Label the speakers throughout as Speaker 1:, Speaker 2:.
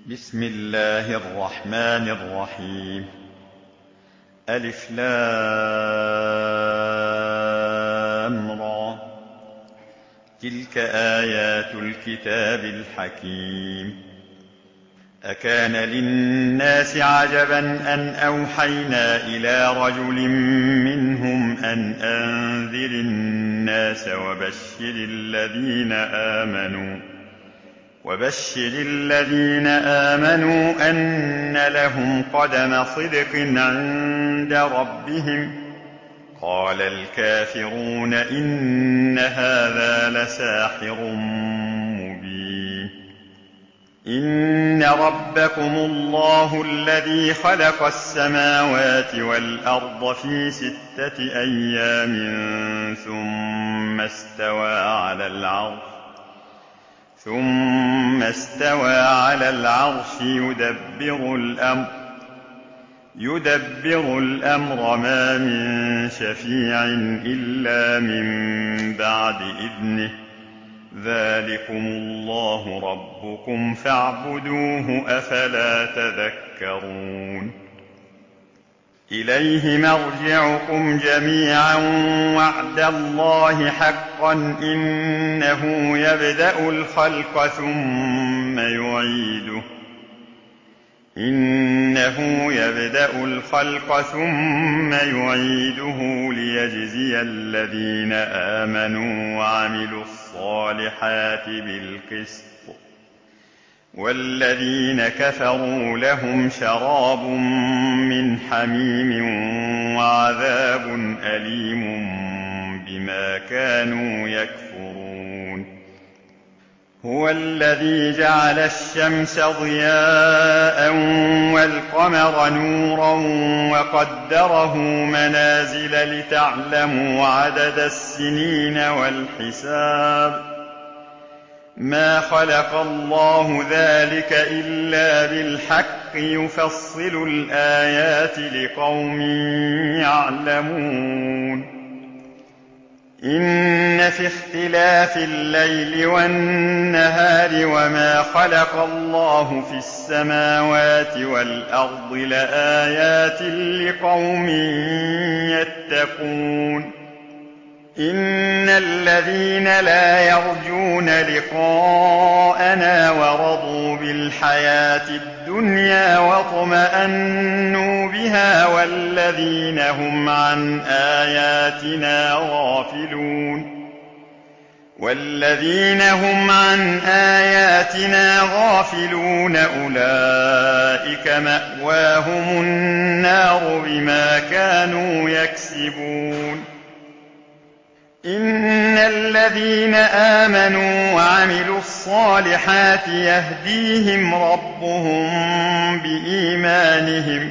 Speaker 1: بسم الله الرحمن الرحيم. ألف لام را. تلك آيات الكتاب الحكيم. أكان للناس عجبا أن أوحينا إلى رجل منهم أن أنذر الناس وبشر الذين آمنوا أن لهم قدم صدق عند ربهم. قال الكافرون إن هذا لساحر مبين. إن ربكم الله الذي خلق السماوات والأرض في 6 أيام ثم استوى على العرش يدبر الأمر ما من شفيع إلا من بعد إذنه. ذلكم الله ربكم فاعبدوه أفلا تذكرون. إليه مرجعكم جميعا وعد الله حقا إنه يبدأ الخلق ثم يعيده ليجزي الذين آمنوا وعملوا الصالحات بالقسط، والذين كفروا لهم شراب من حميم وعذاب أليم بما كانوا يكفرون. هو الذي جعل الشمس ضياء والقمر نورا وقدره منازل لتعلموا عدد السنين والحساب. ما خلق الله ذلك إلا بالحق يفصل الآيات لقوم يعلمون. إن في اختلاف الليل والنهار وما خلق الله في السماوات والأرض لآيات لقوم يتقون. إن الذين لا يرجون لقاءنا ورضوا بالحياة الدنيا واطمأنوا بها والذين هم عن آياتنا غافلون أولئك مأواهم النار بما كانوا يكسبون. إن الذين آمنوا وعملوا الصالحات يهديهم ربهم بإيمانهم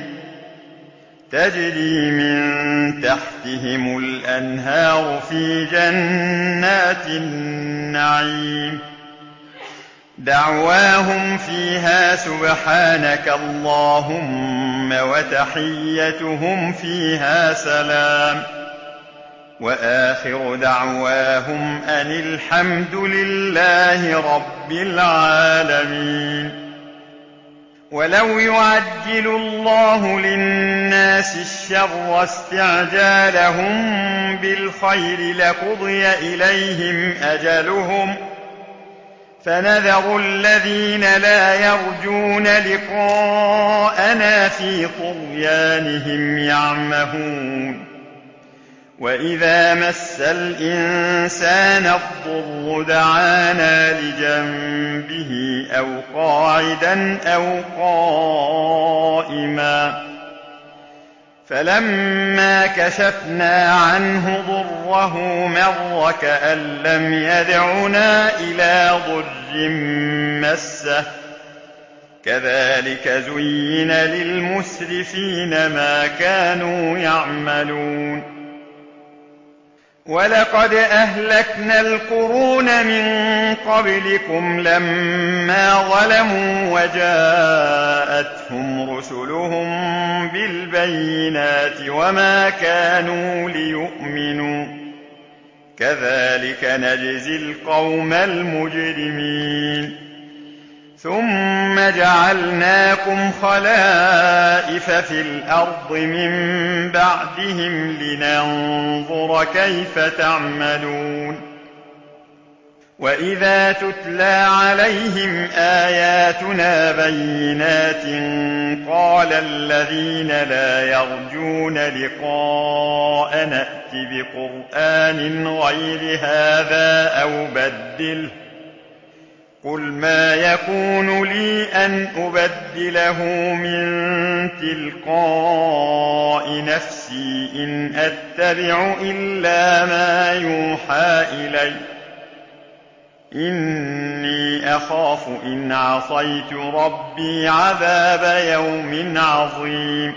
Speaker 1: تجري من تحتهم الأنهار في جنات النعيم. دعواهم فيها سبحانك اللهم وتحيتهم فيها سلام. وآخر دعواهم أن الحمد لله رب العالمين. ولو يعجل الله للناس الشر استعجالهم بالخير لقضي إليهم أجلهم فنذر الذين لا يرجون لقاءنا في طغيانهم يعمهون. وإذا مس الإنسان الضر دعانا لجنبه أو قاعدا أو قائما فلما كشفنا عنه ضره مر كأن لم يدعنا إلى ضر مسه. كذلك زين للمسرفين ما كانوا يعملون. ولقد أهلكنا القرون من قبلكم لما ظلموا وجاءتهم رسلهم بالبينات وما كانوا ليؤمنوا. كذلك نجزي القوم المجرمين. ثم جعلناكم خلائف في الأرض من بعدهم لننظر كيف تعملون وإذا تتلى عليهم آياتنا بينات قال الذين لا يرجون لقاءنا ائت بقرآن غير هذا أو بدله قل ما يكون لي أن أبدله من تلقاء نفسي إن أتبع إلا ما يوحى إلي إني أخاف إن عصيت ربي عذاب يوم عظيم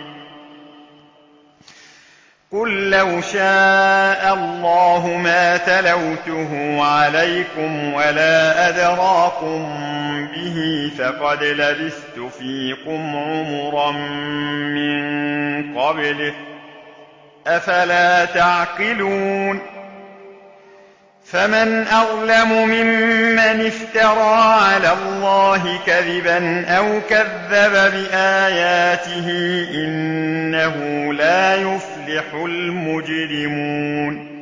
Speaker 1: قل لو شاء الله ما تلوته عليكم ولا أدراكم به فقد لبثت فيكم عمرا من قبله أفلا تعقلون فمن أظلم ممن افترى على الله كذبا أو كذب بآياته إنه لا يفلح المجرمون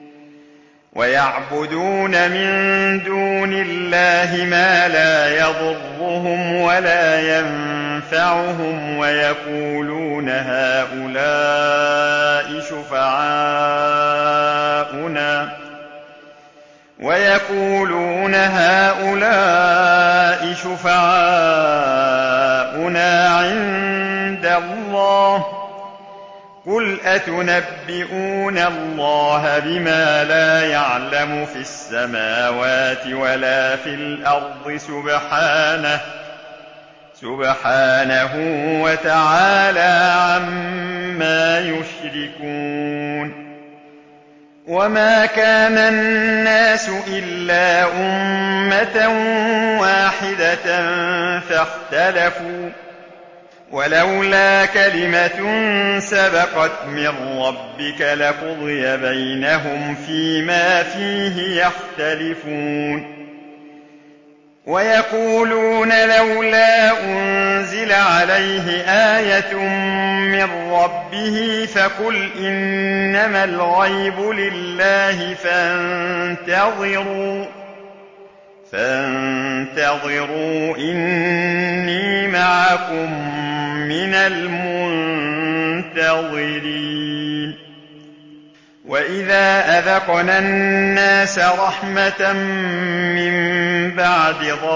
Speaker 1: ويعبدون من دون الله ما لا يضرهم ولا ينفعهم ويقولون هؤلاء شفعاؤنا عند الله قل أتنبئون الله بما لا يعلم في السماوات ولا في الأرض سبحانه وتعالى عما يشركون وما كان الناس إلا أمة واحدة فاختلفوا ولولا كلمة سبقت من ربك لقضي بينهم فيما فيه يختلفون ويقولون لولا أنزل عليه آية من ربه فقل إنما الغيب لله فانتظروا إني معكم من المنتظرين وإذا أذقنا الناس رحمة من بعد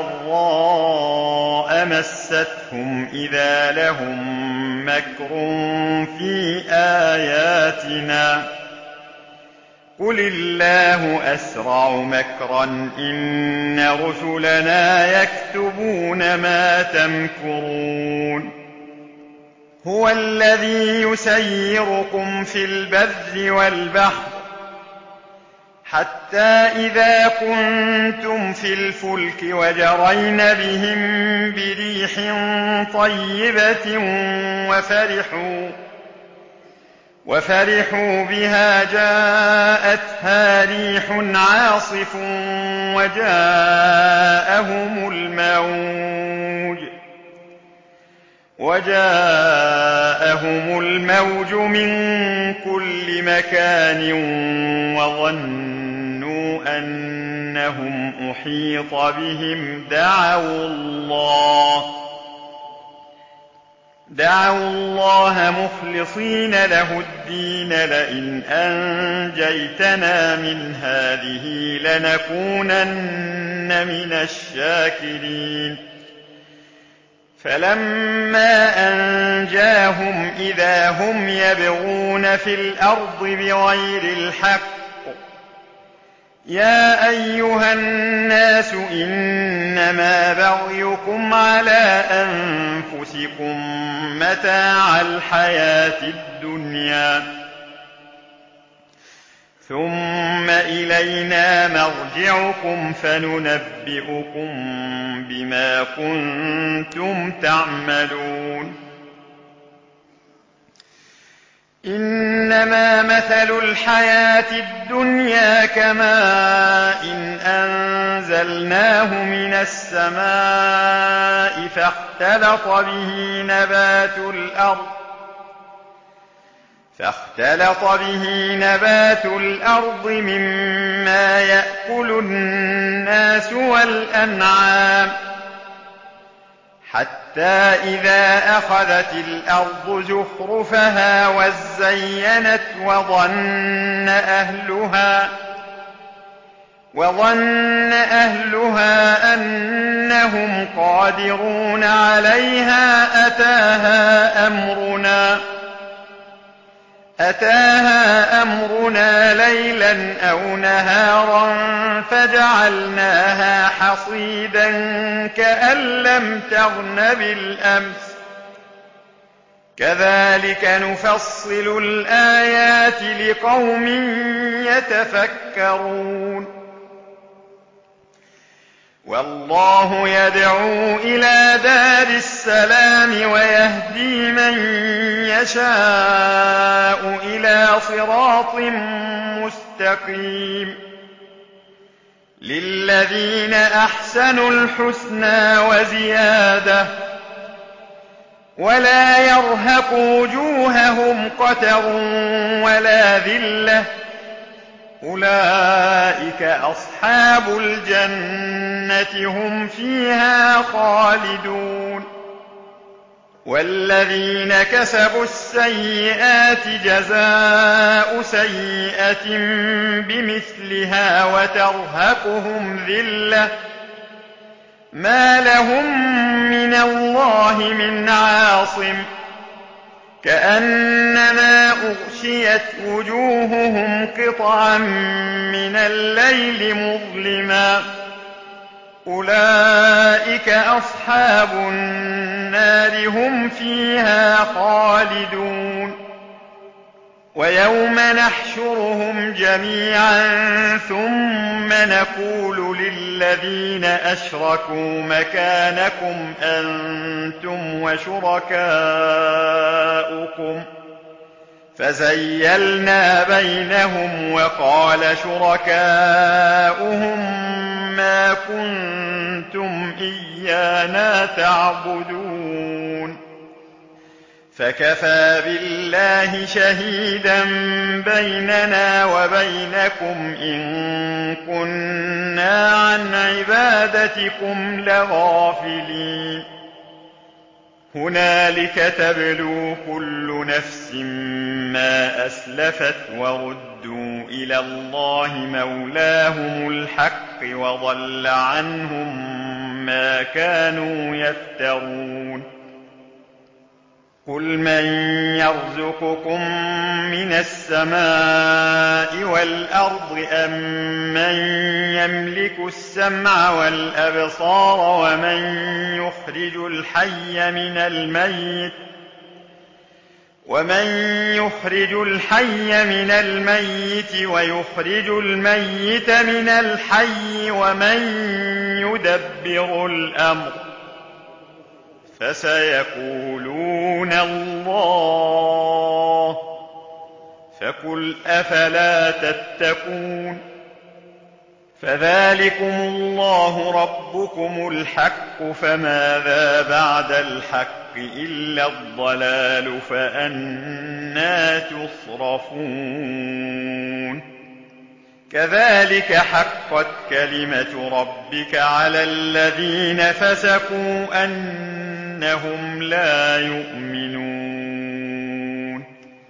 Speaker 1: ضراء مستهم إذا لهم مكر في آياتنا قل الله أسرع مكرا إن رسلنا يكتبون ما تمكرون هو الذي يسيركم في البر والبحر حتى إذا كنتم في الفلك وجرين بهم بريح طيبة وفرحوا بها جاءتها ريح عاصف وجاءهم الموج من كل مكان وظنوا أنهم أحيط بهم دعوا الله مخلصين له الدين لئن أنجيتنا من هذه لنكونن من الشاكرين فلما أنجاهم إذا هم يبغون في الأرض بغير الحق يا أيها الناس إنما بغيكم على أنفسكم متاع الحياة الدنيا ثم إلينا مرجعكم فننبئكم بما كنتم تعملون إن إنما مثل الحياة الدنيا كماء إن أنزلناه من السماء فاختلط به نبات الأرض مما يأكل الناس والأنعام حتى إذا أخذت الأرض زخرفها وزينت وظن أهلها أنهم قادرون عليها أتاها أمرنا ليلا أو نهارا فجعلناها حصيدا كأن لم تغن بالأمس كذلك نفصل الآيات لقوم يتفكرون والله يدعو إلى دار السلام ويهدي من يشاء إلى صراط مستقيم للذين أحسنوا الحسنى وزيادة ولا يرهق وجوههم قتر ولا ذلة أولئك أصحاب الجنة هم فيها خالدون والذين كسبوا السيئات جزاء سيئة بمثلها وترهقهم ذلة ما لهم من الله من عاصم كأنما أغشيت وجوههم قطعا من الليل مظلما أولئك أصحاب النار هم فيها خالدون ويوم نحشرهم جميعا ثم نقول للذين أشركوا مكانكم أنتم وشركاؤكم فزيلنا بينهم وقال شركاؤهم ما كنتم إيانا تعبدون فكفى بالله شهيدا بيننا وبينكم إن كنا عن عبادتكم لغافلين هنالك تبلو كل نفس ما أسلفت وردوا إلى الله مولاهم الحق وضل عنهم ما كانوا يفترون قل من يرزقكم من السماء والأرض أم من يملك السمع والأبصار ومن يخرج الحي من الميت ويخرج الميت من الحي ومن يدبر الأمر فسيقولون الله فقل أفلا تتقون فذلكم الله ربكم الحق فماذا بعد الحق إلا الضلال فأنى تصرفون كذلك حقت كلمة ربك على الذين فسقوا أنهم لا يؤمنون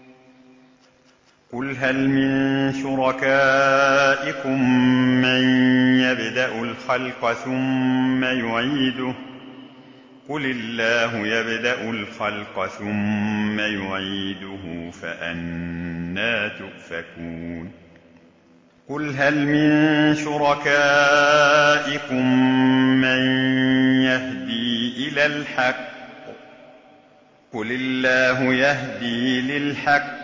Speaker 1: قل هل من شركائكم من يبدأ الخلق ثم يعيده قل الله يبدأ الخلق ثم يعيده فأنى تؤفكون قل هل من شركائكم من يهدي إلى الحق قل الله يهدي للحق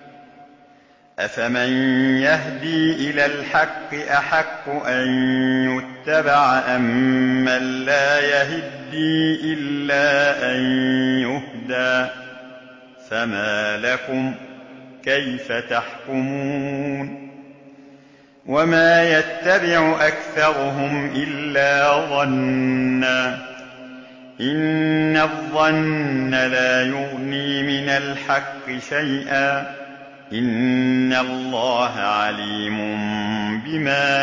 Speaker 1: أفمن يهدي إلى الحق أحق أن يتبع أم من لا يهدي إلا أن يهدى كيف تحكمون وما يتبع أكثرهم إلا ظنا إن الظن لا يغني من الحق شيئا إن الله عليم بما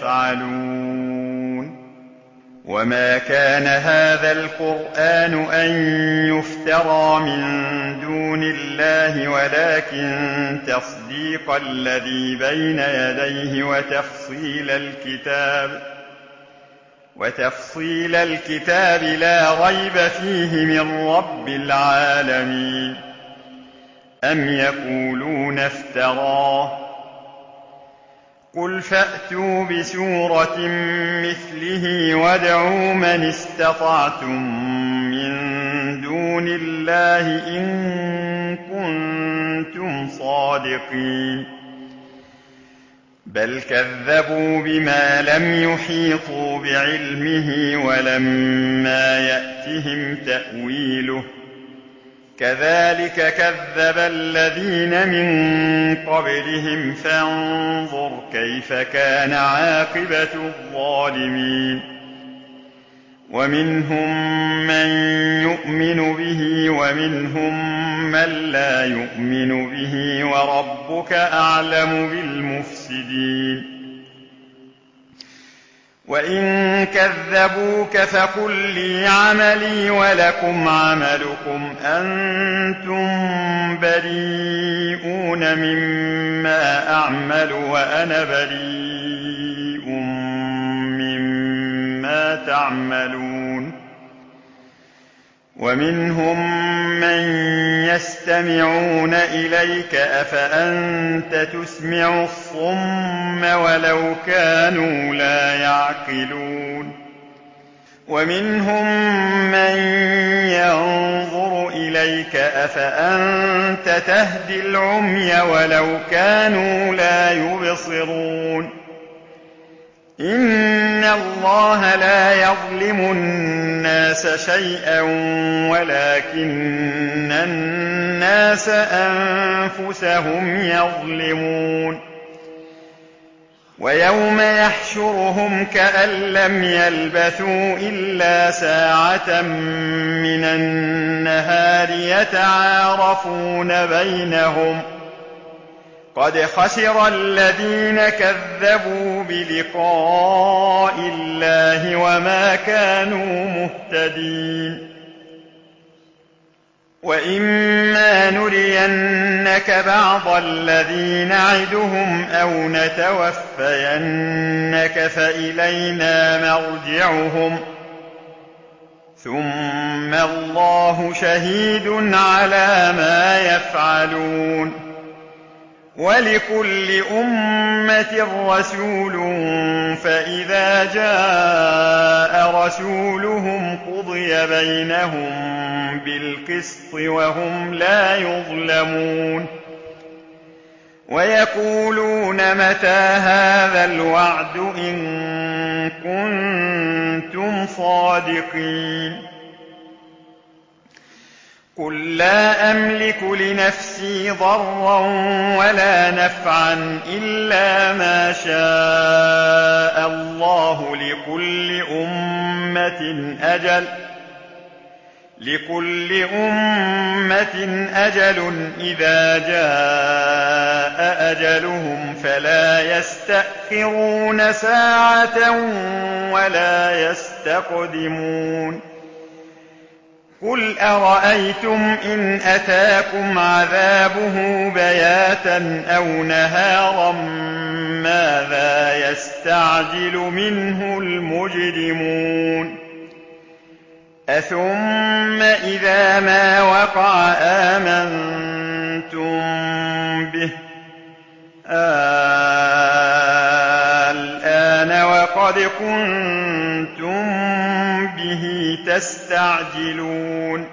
Speaker 1: يفعلون وما كان هذا القرآن أن يفترى من دون الله ولكن تصديق الذي بين يديه وتفصيل الكتاب لا ريب فيه من رب العالمين أم يقولون افتراه قل فأتوا بسورة مثله وادعوا من استطعتم من دون الله إن كنتم صادقين بل كذبوا بما لم يحيطوا بعلمه ولما يأتهم تأويله كذلك كذب الذين من قبلهم فانظر كيف كان عاقبة الظالمين ومنهم من يؤمن به ومنهم من لا يؤمن به وربك أعلم بالمفسدين وإن كذبوك فقل لي عملي ولكم عملكم أنتم بريئون مما أعمل وأنا بريء مما تعملون ومنهم من يستمعون إليك أفأنت تسمع الصم ولو كانوا لا يعقلون ومنهم من ينظر إليك أفأنت تهدي العمي ولو كانوا لا يبصرون إن الله لا يظلم الناس شيئا ولكن الناس أنفسهم يظلمون ويوم يحشرهم كأن لم يلبثوا إلا ساعة من النهار يتعارفون بينهم قد خسر الذين كذبوا بلقاء الله وما كانوا مهتدين وإما نرينك بعض الذي نعدهم أو نتوفينك فإلينا مرجعهم ثم الله شهيد على ما يفعلون ولكل أمة رسول فإذا جاء رسولهم قضي بينهم بالقسط وهم لا يظلمون ويقولون متى هذا الوعد إن كنتم صادقين قل لا أملك لنفسي ضرا ولا نفعا إلا ما شاء الله لكل أمة أجل إذا جاء أجلهم فلا يستأخرون ساعة ولا يستقدمون قل أرأيتم إن أتاكم عذابه بياتا أو نهارا ماذا يستعجل منه المجرمون أثم إذا ما وقع آمنتم به الآن وقد كنتم به تستعجلون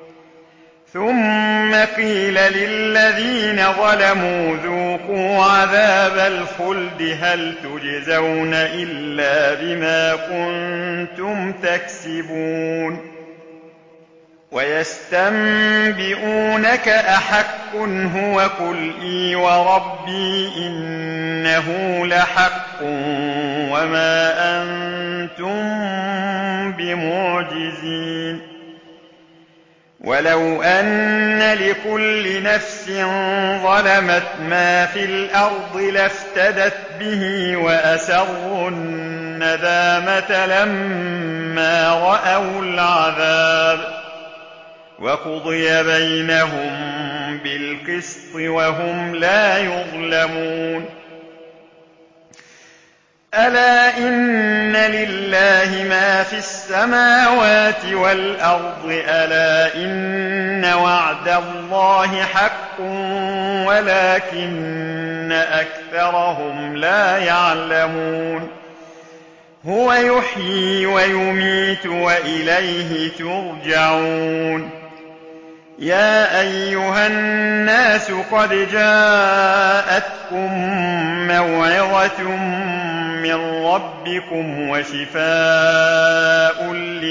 Speaker 1: ثم قيل للذين ظلموا ذوقوا عذاب الخلد هل تجزون إلا بما كنتم تكسبون ويستنبئونك أحق هو قل إي وربي إنه لحق وما أنتم بمعجزين ولو أن لكل نفس ظلمت ما في الأرض لافتدت به وأسروا الندامة لما رأوا العذاب وقضي بينهم بالقسط وهم لا يظلمون ألا إن لله ما في السماوات والأرض ألا إن وعد الله حق ولكن أكثرهم لا يعلمون هو يحيي ويميت وإليه ترجعون يا أيها الناس قد جاءتكم موعظة من ربكم وشفاء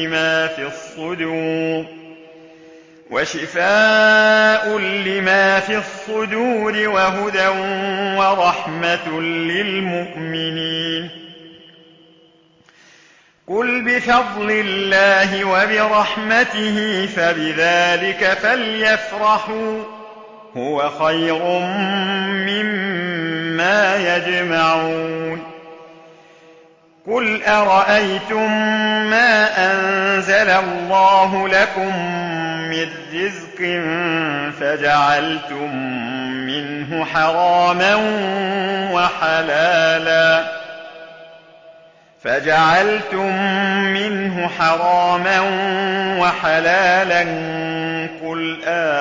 Speaker 1: لما في الصدور وهدى ورحمة للمؤمنين قل بفضل الله وبرحمته فبذلك فليفرحوا هو خير مما يجمعون قل أرأيتم ما أنزل الله لكم من رزق فجعلتم منه حراما وحلالا قل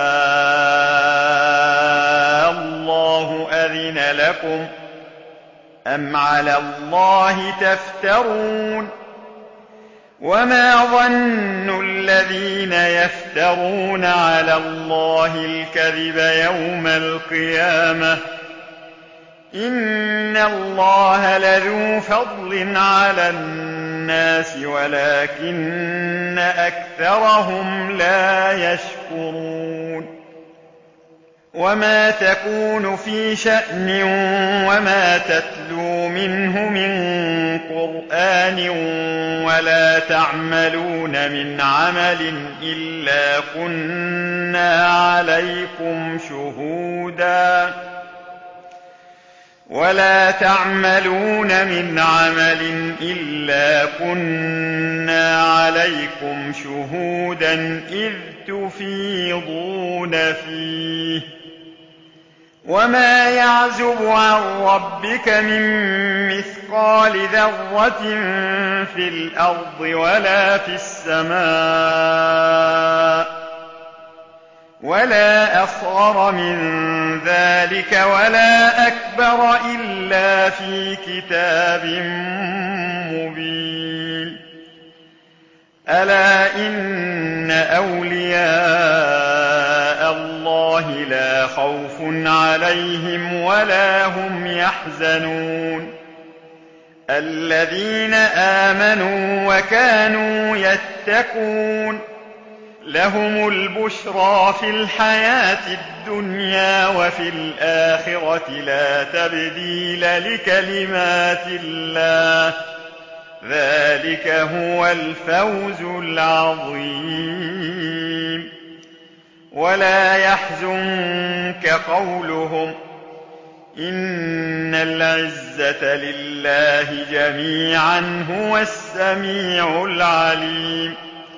Speaker 1: الله أذن لكم أم على الله تفترون وما ظن الذين يفترون على الله الكذب يوم القيامة إن الله لذو فضل على الناس ولكن أكثرهم لا يشكرون وما تكون في شأن وما تتلو منه من قرآن ولا تعملون من عمل إلا كنا عليكم شهودا إذ تفيضون فيه وما يعزب عن ربك من مثقال ذرة في الأرض ولا في السماء ولا أصغر من ذلك ولا أكبر إلا في كتاب مبين ألا إن أولياء الله لا خوف عليهم ولا هم يحزنون الذين آمنوا وكانوا يتقون لهم البشرى في الحياة الدنيا وفي الآخرة لا تبديل لكلمات الله ذلك هو الفوز العظيم ولا يحزنك قولهم إن العزة لله جميعا هو السميع العليم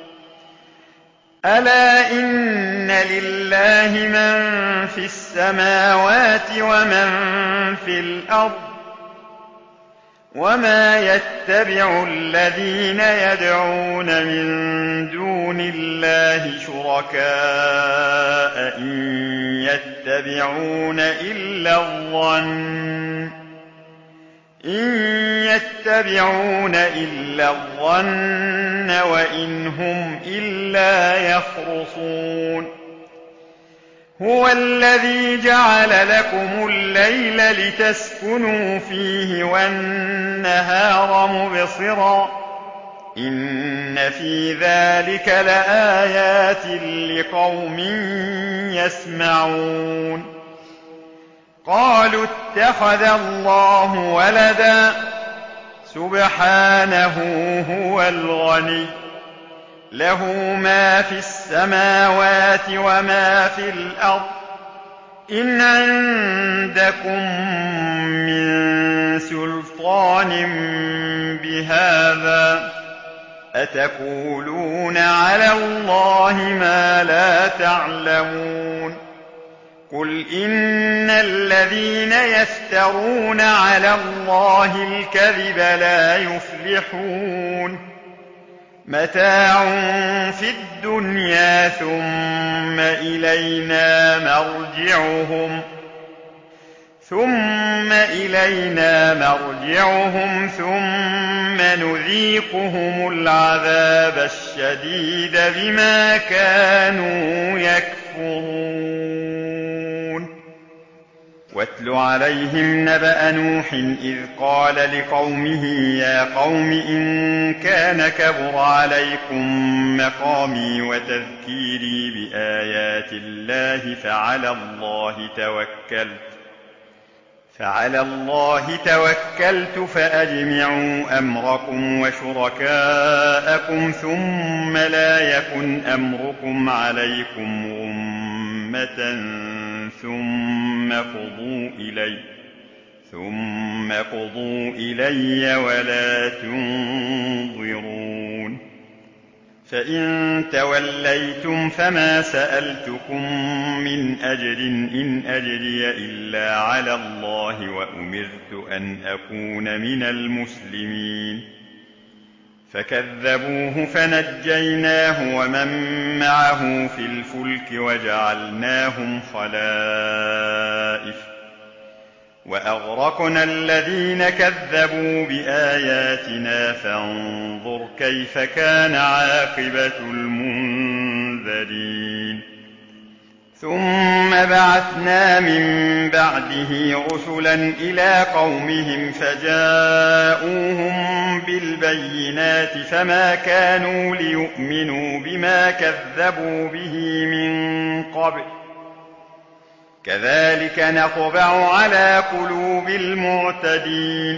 Speaker 1: ألا إن لله من في السماوات ومن في الأرض وما يتبع الذين يدعون من دون الله شركاء إن يتبعون إلا الظن وإن هم إلا يخرصون هو الذي جعل لكم الليل لتسكنوا فيه والنهار مبصرا إن في ذلك لآيات لقوم يسمعون. قالوا اتخذ الله ولدا سبحانه هو الغني له ما في السماوات وما في الأرض إن عندكم من سلطان بهذا أتقولون على الله ما لا تعلمون. قل إن الذين يفترون على الله الكذب لا يفلحون متاع في الدنيا ثم إلينا مرجعهم ثم نذيقهم العذاب الشديد بما كانوا يكفرون. واتل عليهم نبأ نوح إذ قال لقومه يا قوم إن كان كبر عليكم مقامي وتذكيري بآيات الله فعلى الله توكلت فأجمعوا أمركم وشركاءكم ثم لا يكن أمركم عليكم غمة ثم قضوا إلي ولا تنظرون. فإن توليتم فما سألتكم من أجر إن أجري إلا على الله وأمرت أن أكون من المسلمين. فكذبوه فنجيناه ومن معه في الفلك وجعلناهم خلائف وأغرقنا الذين كذبوا بآياتنا فانظر كيف كان عاقبة المنذرين. ثم بعثنا من بعده رسلا إلى قومهم فجاءوهم بالبينات فما كانوا ليؤمنوا بما كذبوا به من قبل كذلك نطبع على قلوب المعتدين.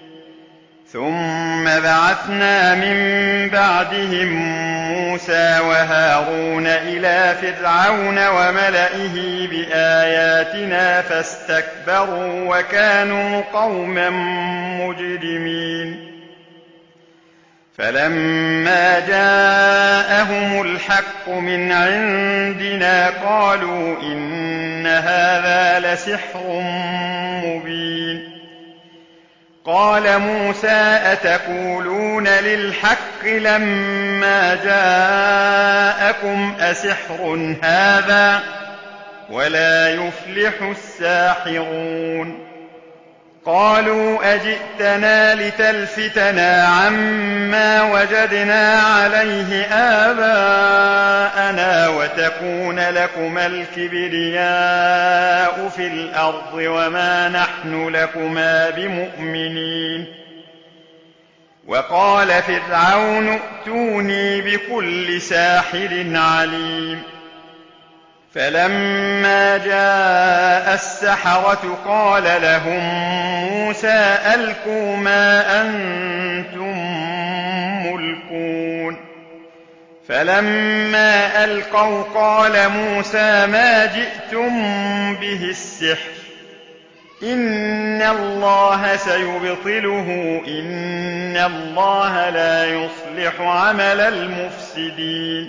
Speaker 1: ثم بعثنا من بعدهم موسى وهارون إلى فرعون وملئه بآياتنا فاستكبروا وكانوا قوما مجرمين. فلما جاءهم الحق من عندنا قالوا إن هذا لسحر مبين. قال موسى أتقولون للحق لما جاءكم أسحر هذا ولا يفلح الساحرون. قالوا أجئتنا لتلفتنا عما وجدنا عليه آباءنا وتكون لكما الكبرياء في الأرض وما نحن لكما بمؤمنين. وقال فرعون ائتوني بكل ساحر عليم. فلما جاء السحرة قال لهم موسى ألقوا ما أنتم ملقون. فلما ألقوا قال موسى ما جئتم به السحر إن الله سيبطله إن الله لا يصلح عمل المفسدين.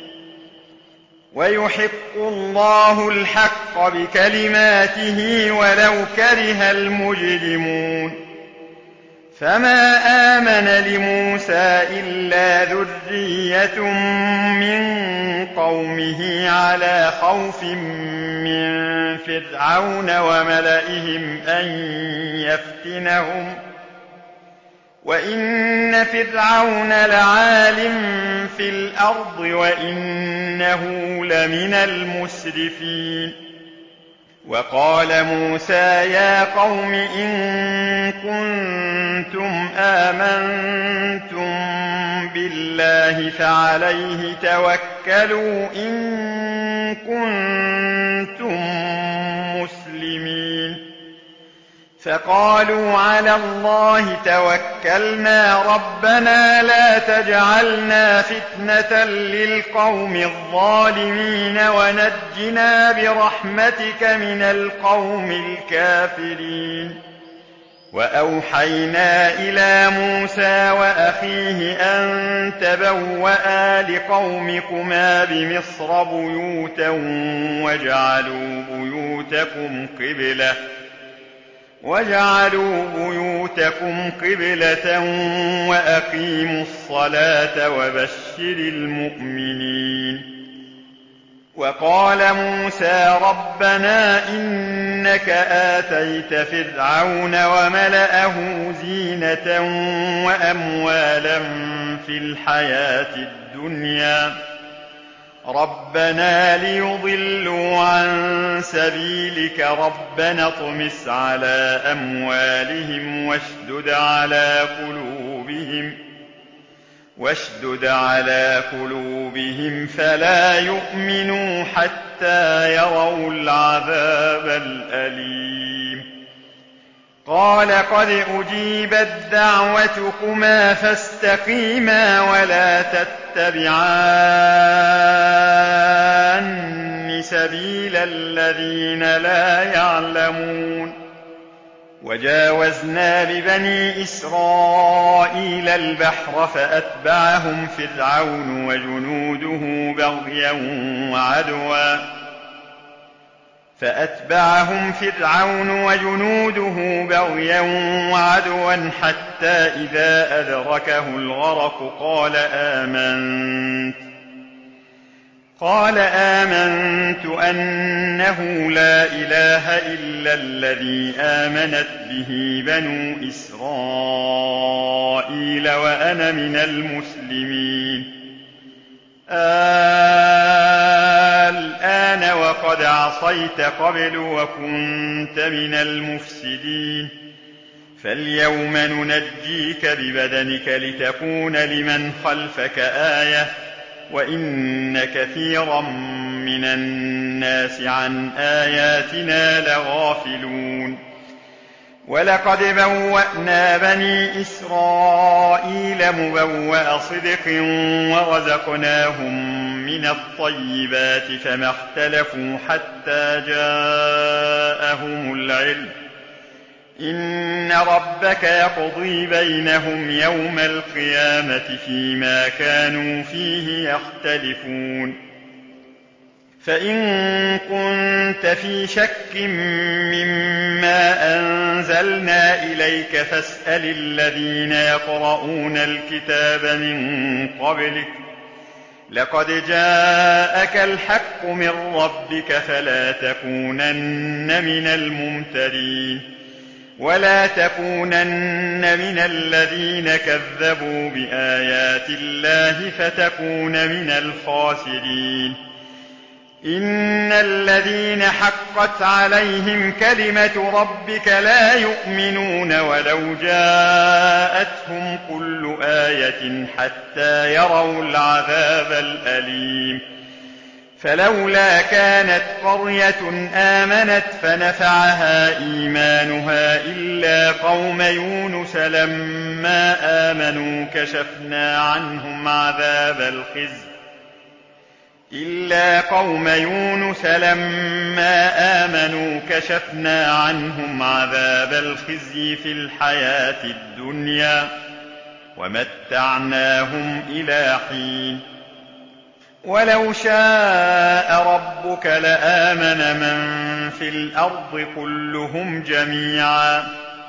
Speaker 1: ويحق الله الحق بكلماته ولو كره المجرمون. فما آمن لموسى إلا ذرية من قومه على خوف من فرعون وملئهم أن يفتنهم وإن فرعون لعال في الأرض وإنه لمن المسرفين. وقال موسى يا قوم إن كنتم آمنتم بالله فعليه توكلوا إن كنتم مسلمين فقالوا على الله توكلنا ربنا لا تجعلنا فتنة للقوم الظالمين ونجنا برحمتك من القوم الكافرين وأوحينا إلى موسى وأخيه أن تبوأ لقومكما بمصر بيوتا وجعلوا بيوتكم قبلة وأقيموا الصلاة وبشر المؤمنين وقال موسى ربنا إنك آتيت فرعون وملأه زينة وأموالا في الحياة الدنيا ربنا ليضلوا عن سبيلك ربنا اطمس على أموالهم واشدد على قلوبهم فلا يؤمنوا حتى يروا العذاب الأليم قال قد أجيبت دعوتكما فاستقيما ولا تتبعان سبيل الذين لا يعلمون وجاوزنا ببني إسرائيل البحر فأتبعهم فرعون وجنوده بغيا وعدوا حتى إذا أدركه الغرق قال آمنت أنه لا إله إلا الذي آمنت به بنو إسرائيل وأنا من المسلمين الآن وقد عصيت قبل وكنت من المفسدين فاليوم ننجيك ببدنك لتكون لمن خلفك آية وإن كثيرا من الناس عن آياتنا لغافلون ولقد بوأنا بني إسرائيل مبوأ صدق ورزقناهم من الطيبات فما اختلفوا حتى جاءهم العلم إن ربك يقضي بينهم يوم القيامة فيما كانوا فيه يختلفون فإن كنت في شك مما أنزلنا إليك فاسأل الذين يقرؤون الكتاب من قبلك لقد جاءك الحق من ربك فلا تكونن من الممترين ولا تكونن من الذين كذبوا بآيات الله فتكون من الخاسرين إن الذين حقت عليهم كلمة ربك لا يؤمنون ولو جاءتهم كل آية حتى يروا العذاب الأليم فلولا كانت قرية آمنت فنفعها إيمانها إلا قوم يونس لما آمنوا كشفنا عنهم عذاب الخزي في الحياة الدنيا ومتعناهم إلى حين ولو شاء ربك لآمن من في الأرض كلهم جميعا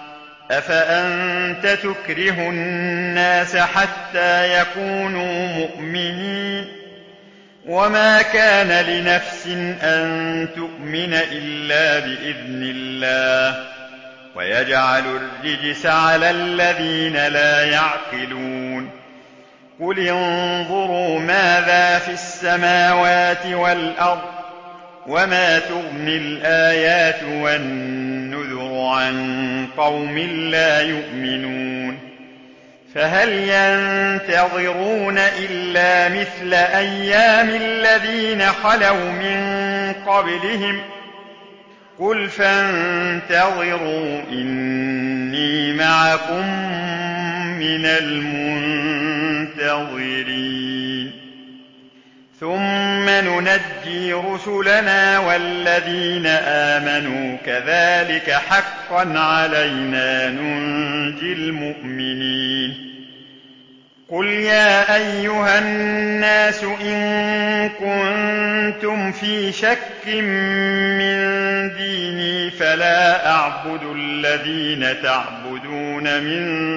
Speaker 1: أفأنت تكره الناس حتى يكونوا مؤمنين وما كان لنفس أن تؤمن إلا بإذن الله ويجعل الرجس على الذين لا يعقلون قل انظروا ماذا في السماوات والأرض وما تغني الآيات والنذر عن قوم لا يؤمنون فهل ينتظرون إلا مثل أيام الذين خلوا من قبلهم قل فانتظروا إني معكم من المنتظرين ثم ننجي رسلنا والذين آمنوا كذلك حقا علينا ننجي المؤمنين قل يا أيها الناس إن كنتم في شك من ديني فلا أعبد الذين تعبدون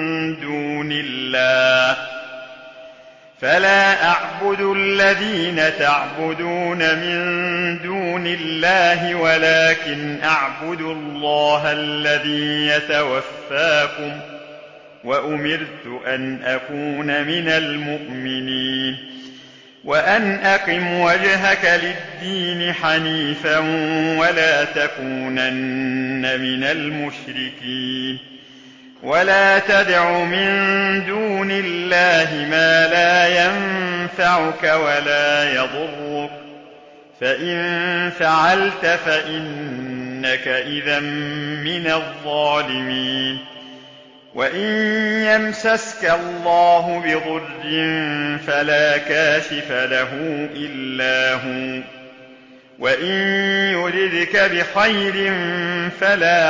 Speaker 1: من دون الله ولكن أعبد الله الذي يتوفاكم وأمرت أن أكون من المؤمنين وأن أقم وجهك للدين حنيفا ولا تكونن من المشركين ولا تدع من دون الله ما لا ينفعك ولا يضرك فإن فعلت فإنك إذا من الظالمين وإن يمسسك الله بضر فلا كاشف له إلا هو وإن يردك بخير فلا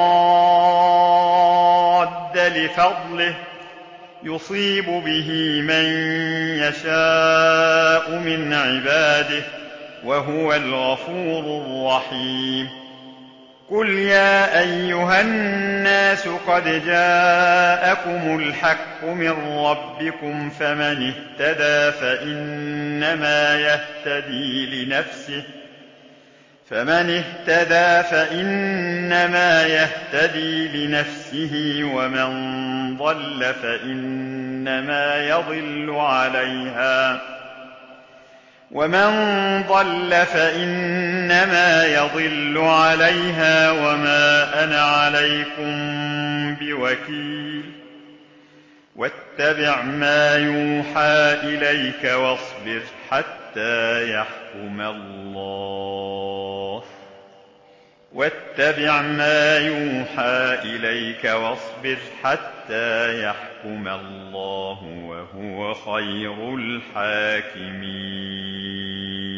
Speaker 1: راد لفضله يصيب به من يشاء من عباده وهو الغفور الرحيم قل يا أيها الناس قد جاءكم الحق من ربكم فمن اهتدى فإنما يهتدي لنفسه ومن ضل فإنما يضل عليها وما أنا عليكم بوكيل واتبع ما يوحى إليك واصبر حتى يحكم الله وهو خير الحاكمين